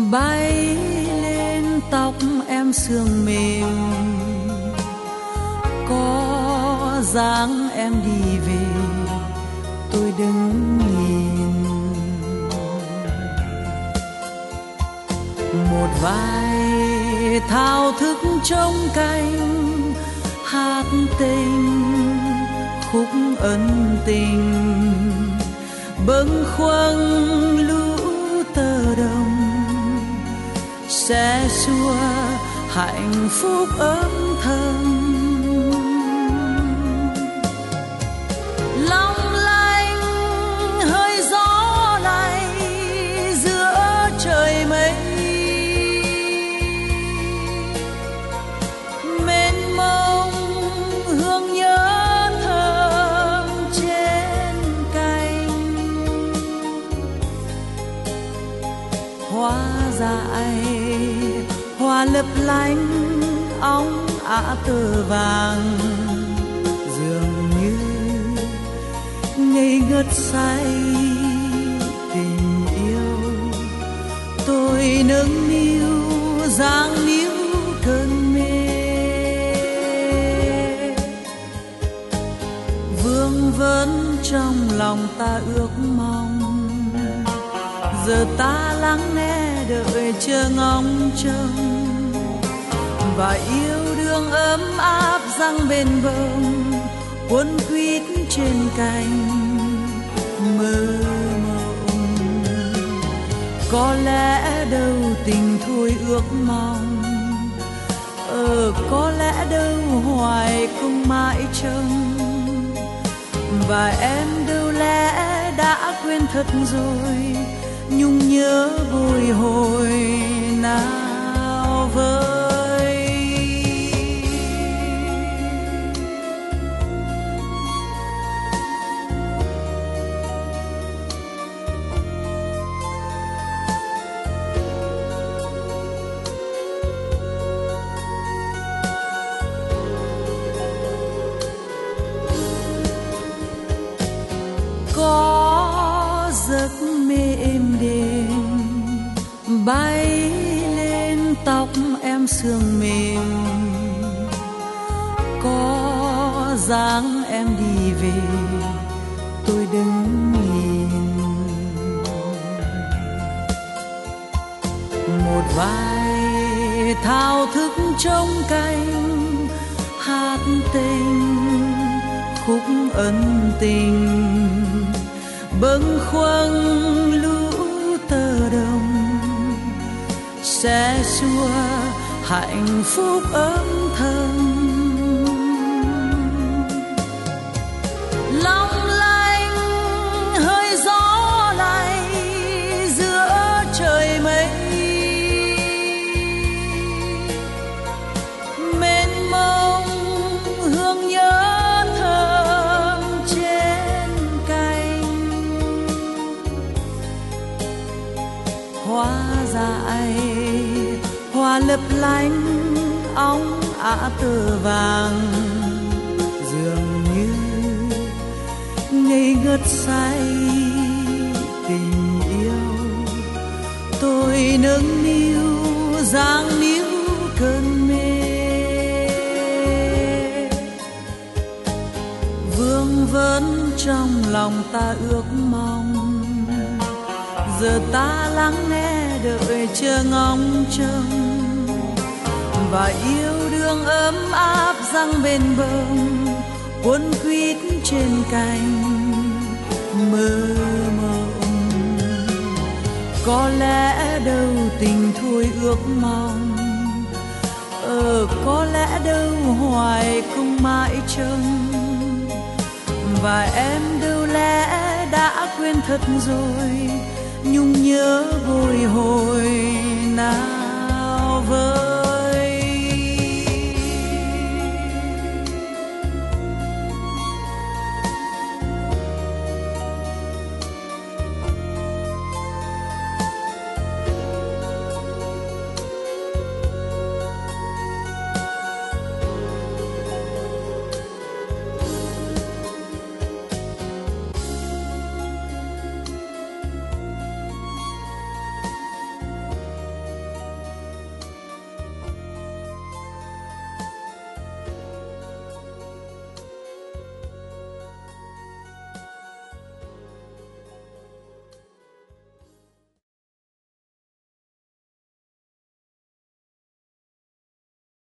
bay lên tóc em sương mềm, có dáng em đi về tôi đứng nhìn. Một vai thao thức trong cánh hát tình, khúc ân tình bâng khuâng lũ tơ đồng, sẽ xua hạnh phúc âm thầm. Long lanh hơi gió này giữa trời mây, mênh mông hương nhớ thơm trên cành. Hoa dại hoa lấp lánh óng ả tơ vàng, dường như ngây ngất say tình yêu. Tôi nâng niu dáng níu cơn mê, vương vấn trong lòng ta ước mong. Giờ ta lắng nghe đợi chờ ngóng trông, và yêu đương ấm áp răng bên bông cuốn quýt trên cành mơ mộng. Có lẽ đâu tình thôi ước mong, có lẽ đâu hoài không mãi trông. Và em đâu lẽ đã quên thật rồi, nhung nhớ bồi hồi nào vơi. Có giấc mê êm đềm bay lên tóc em sương mềm, có dáng em đi về tôi đứng nhìn. Một vai thao thức trong cánh hát tình, khúc ân tình bâng khuâng lũ tơ đồng, sẽ xua hạnh phúc âm thầm. Long lanh hơi gió này giữa trời mây, mênh mông hương nhớ thơm trên cành. Hoa dại hoa lấp lánh óng ả tơ vàng, dường như ngây ngất say tình yêu. Tôi nâng niu dáng níu cơn mê, vương vấn trong lòng ta ước mong. Giờ ta lắng nghe đợi chờ ngóng trông, và yêu đương ấm áp răng bên bông cuốn quýt trên cành mơ mộng. Có lẽ đâu tình thôi ước mong, có lẽ đâu hoài không mãi trông. Và em đâu lẽ đã quên thật rồi, nhung nhớ bồi hồi nào vơi.